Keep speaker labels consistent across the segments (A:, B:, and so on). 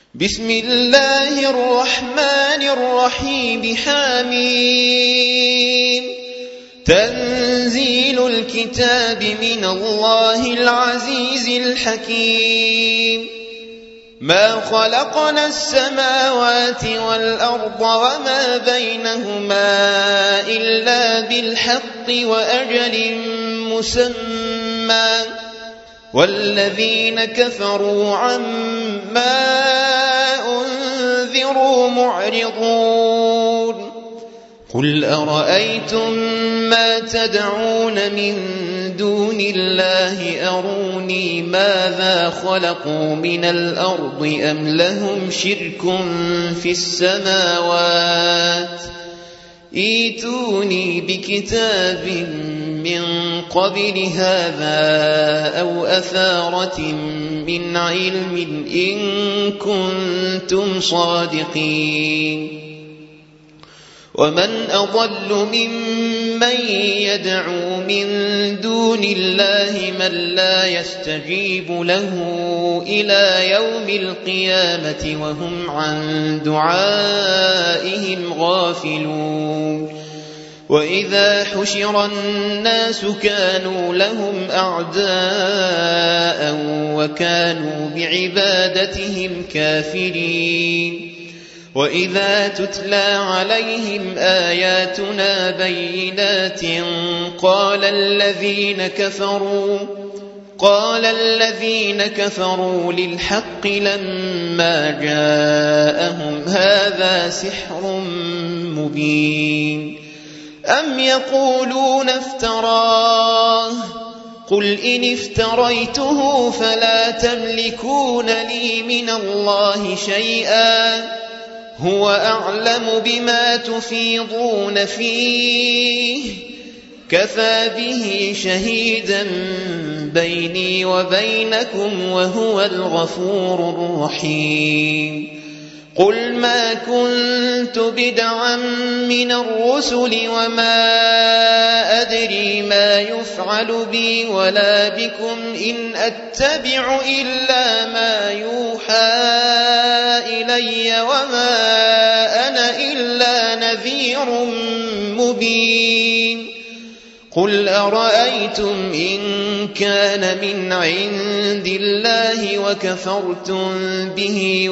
A: بسم الله الرحمن الرحيم حميم تنزيل الكتاب من الله العزيز الحكيم ما خلقنا السماوات والأرض وما بينهما إلا بالحق وأجل مسمى والذين كفروا عما أنذروا معرضون قل أرأيتم ما تدعون من دون الله أروني ماذا خلقوا من الأرض أم لهم شرك في السماوات ائتوني بكتاب من قبل هذا أو أثارة من علم إن كنتم صادقين ومن أضل ممن يدعو من دون الله من لا يستجيب له إلى يوم القيامة وهم عن دعائهم غافلون وإذا حشر الناس كانوا لهم أعداء وكانوا بعبادتهم كافرين وإذا تتلى عليهم آياتنا بينات قال الذين كفروا للحق لما جاءهم هذا سحر مبين أم يقولون افتراه قل إن افتريته فلا تملكون لي من الله شيئا هو أعلم بما تفيضون فيه كفى به شهيدا بيني وبينكم وهو الغفور الرحيم قل ما كنت بدعا من الرسل وما أدري ما يفعل بي ولا بكم إن أتبع إلا ما يوحى إلي وما أنا إلا نذير مبين قل أرأيتم إن كان من عند الله وكفرتم به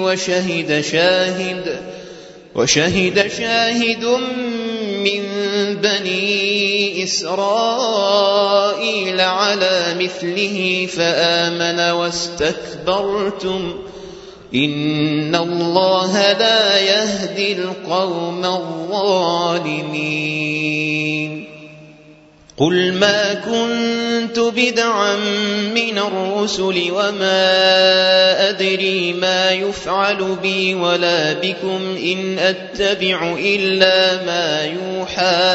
A: وشهد شاهد من بني إسرائيل على مثله فآمن واستكبرتم إن الله لا يهدي القوم الظالمين قل ما كنت بدعا من الرسل وما أدري ما يفعل بي ولا بكم إن أتبع إلا ما يوحى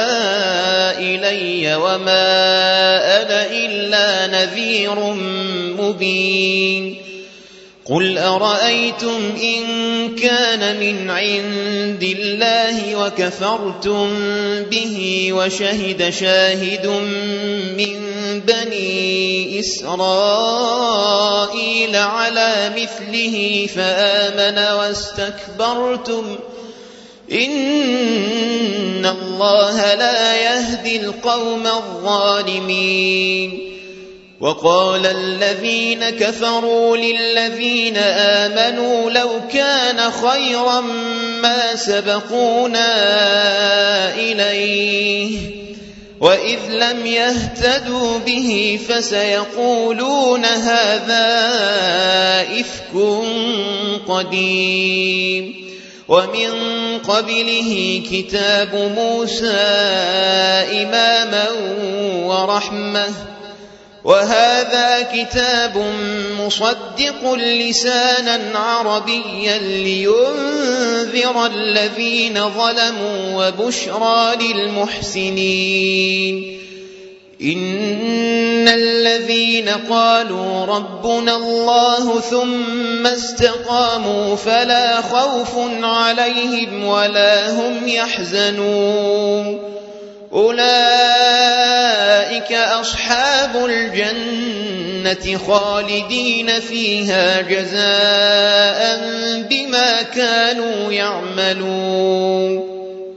A: إلي وما أنا إلا نذير مبين قل أرأيتم إن كان من عند الله وكفرتم به وشهد شاهد من بني إسرائيل على مثله فآمن واستكبرتم إن الله لا يهدي القوم الظالمين وقال الذين كفروا للذين آمنوا لو كان خيرا ما سبقونا إليه وإذ لم يهتدوا به فسيقولون هذا إفك قديم ومن قبله كتاب موسى إماما ورحمة وهذا كتاب مصدق لسانا عربيا لينذر الذين ظلموا وبشرى للمحسنين إن الذين قالوا ربنا الله ثم استقاموا فلا خوف عليهم ولا هم يحزنون أولئك أصحاب الجنة خالدين فيها جزاء كانوا يعملون.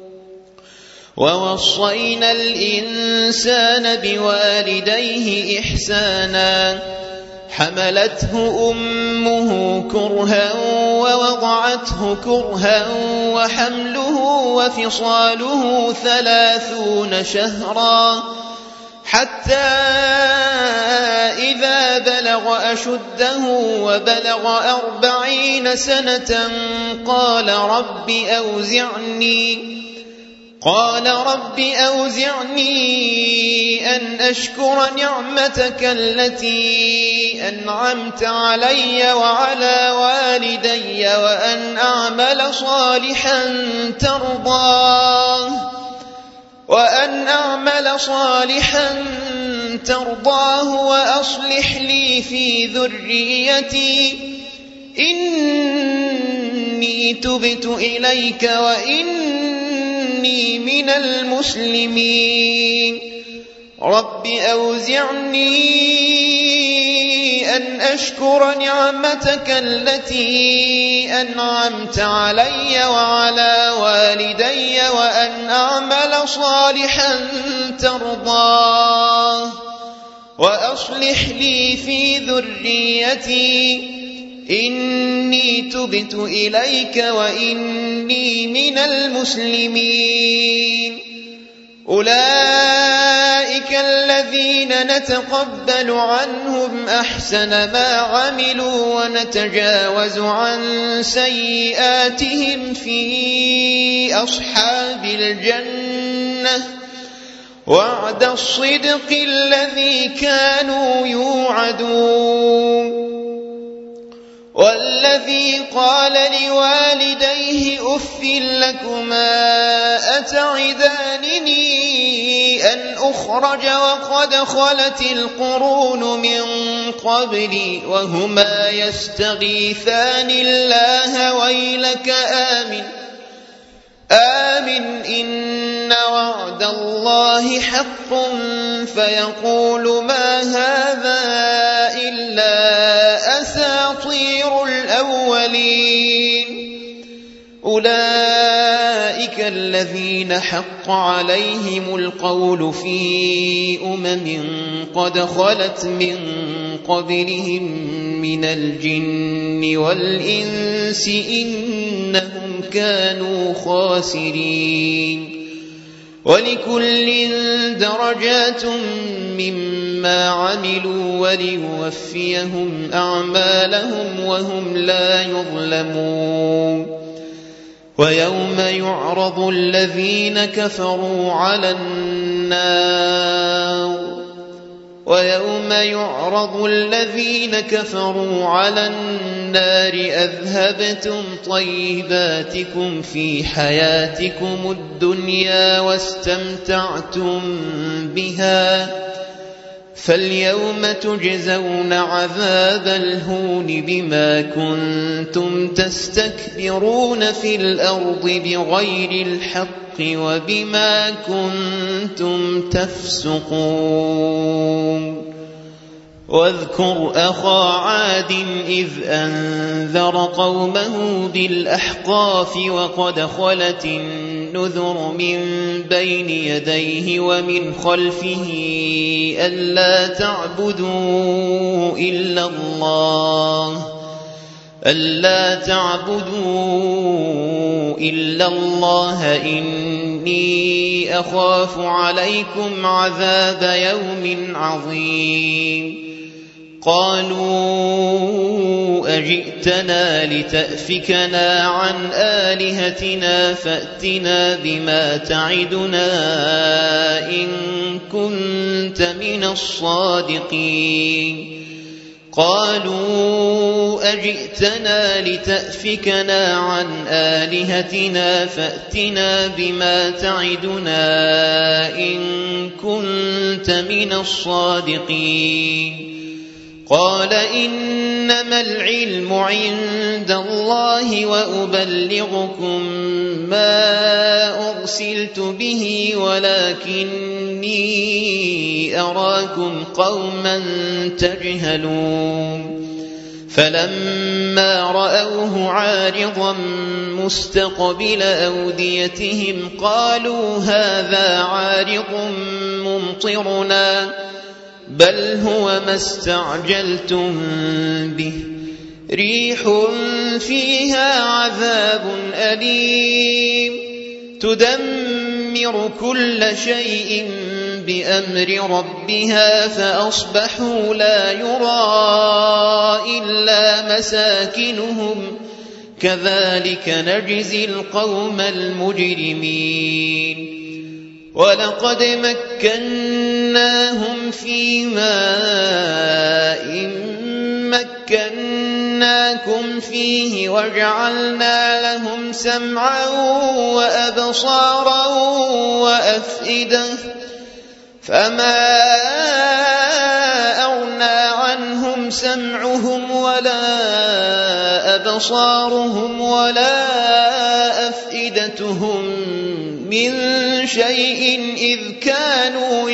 A: ووصينا الإنسان بوالديه إحسانا حملته أمه كرها ووضعته كرها وحمله وفصاله 30 شهرا حتى إذا بلغ أشده وبلغ 40 سنة قال رب أوزعني أن أشكر نعمتك التي أنعمت علي وعلى والدي وأن أعمل صالحا ترضاه وأصلح لي في ذريتي إني تبت إليك وإني من المسلمين. رب أوزعني أن أشكر نعمتك التي أنعمت علي وعلى والدي وأن أعمل صالحا ترضاه وأصلح لي في ذريتي إني تبت إليك وإني من المسلمين. أولئك الذين نتقبل عنهم أحسن ما عملوا ونتجاوز عن سيئاتهم في أصحاب الجنة وعد الصدق الذي كانوا يوعدون. والذي قال لوالديه أف لكما أتعدانني أن أخرج وقد خلت القرون من قبلي وهما يستغيثان الله ويلك آمن إن وعد الله حق فيقول ما هذا إلا أساطير الأولين. أولئك الذين حق عليهم القول في قد خلت من قبلهم من الجن والإنس إنهم كانوا خاسرين. ولكل درجات مما عملوا وليوفيهم أعمالهم وهم لا يظلمون. ويوم يعرض الذين كفروا على النار أذهبتم طيباتكم في حياتكم الدنيا واستمتعتم بها فاليوم تجزون عذاب الهون بما كنتم تستكبرون في الأرض بغير الحق وبما كنتم تفسقون. واذكر أخا عاد إذ أنذر قومه بالأحقاف وقد خلت النذر من بين يديه ومن خلفه ألا تعبدوا إلا الله إني أخاف عليكم عذاب يوم عظيم. قالوا أجئتنا لتأفكنا عن آلهتنا فأتنا بما تعدنا إن كنت من الصادقين. قالوا أجئتنا لتأفكنا عن آلهتنا فأتنا بما تعدنا إن كنت من الصادقين. قال إنما العلم عند الله وأبلغكم ما أرسلت به ولكني أراكم قوما تجهلون. فلما رأوه عارضا مستقبل أوديتهم قالوا هذا عارض ممطرنا بل هو ما استعجلتم به ريح فيها عذاب أليم تدمر كل شيء بأمر ربها فأصبحوا لا يرى إلا مساكنهم كذلك نجزي القوم المجرمين ولقد مكناهم في ماء مكناكم فيه وجعلنا لهم سمعا وأبصارا وأفئدة فما أغنى عنهم سمعهم ولا أبصارهم ولا أفئدتهم من شيء إذ كانوا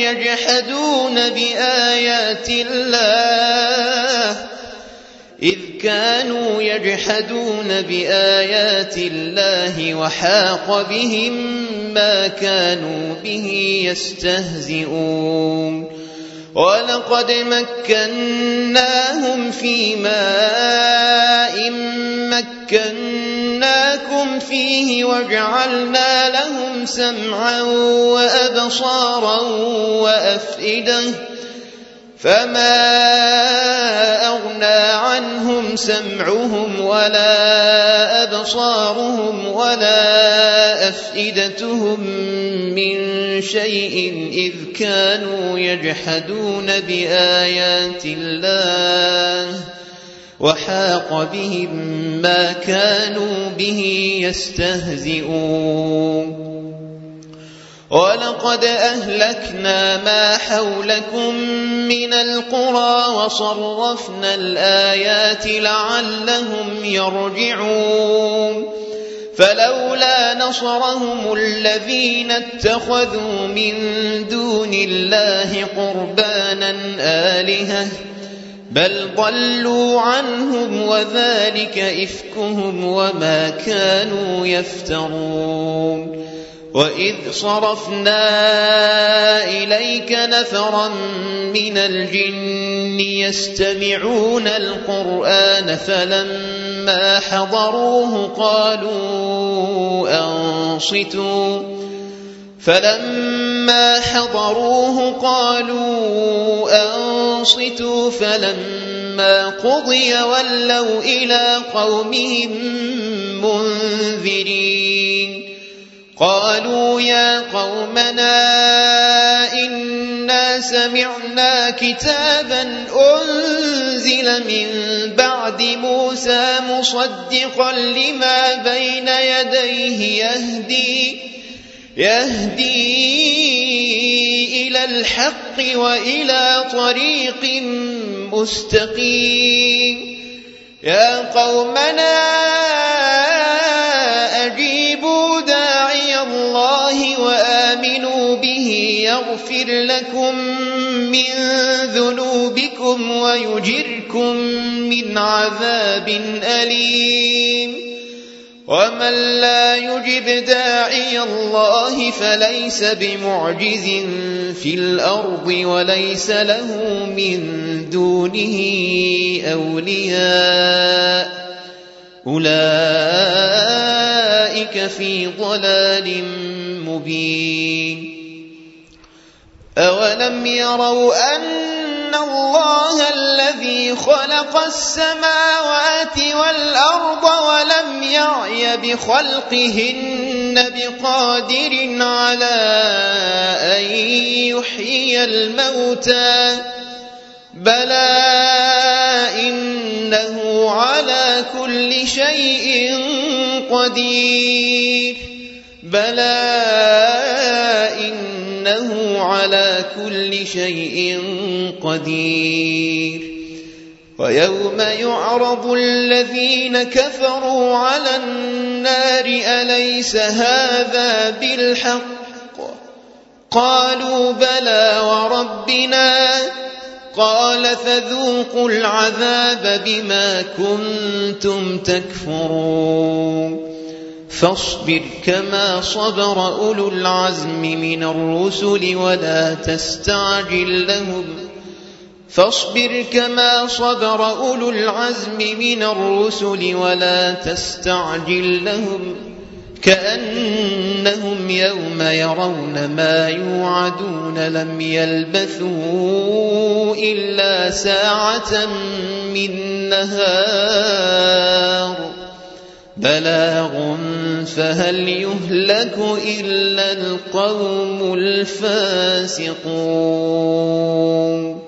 A: يجحدون بآيات الله وحاق بهم ما كانوا به يستهزئون ولقد مكناهم في ماء مكناكم فيه وجعلنا لهم سمعا وأبصارا وأفئدة فما أغنى عنهم سمعهم ولا أبصارهم ولا أفئدتهم من شيء إذ كانوا يجحدون بآيات الله وحاق بهم ما كانوا به يستهزئون ولقد أهلكنا ما حولكم من القرى وصرفنا الآيات لعلهم يرجعون فلولا نصرهم الذين اتخذوا من دون الله قربانا آلهة بل ضلوا عنهم وذلك إفكهم وما كانوا يفترون وإذ صرفنا إليك نفرا من الجن يستمعون القرآن فلما حضروه قالوا أنصتوا فلما قضي ولوا إلى قومهم منذرين قالوا يا قومنا إنا سمعنا كتابا أنزل من بعد موسى مصدقا لما بين يديه يهدي إلى الحق وإلى طريق مستقيم يا قومنا أجيبوا داعي الله وآمنوا به يغفر لكم من ذنوبكم ويجركم من عذاب أليم ومن لا يجب داعي الله فليس بمعجز في الأرض وليس له من دونه أولياء أولئك في ضلال مبين أولم يروا أن الله الذي خلق السماوات والأرض ولم يعي بخلقهن بقادر على أن يحيي الموتى بلى إنه على كل شيء قدير ويوم يعرض الذين كفروا على النار أليس هذا بالحق قالوا بلى وربنا قال فذوقوا العذاب بما كنتم تكفرون فاصبر كما صبر أولو العزم من الرسل ولا تستعجل لهم كأنهم يوم يرون ما يوعدون لم يلبثوا إلا ساعة من نهار بلاغ فهل يهلك إلا القوم الفاسقون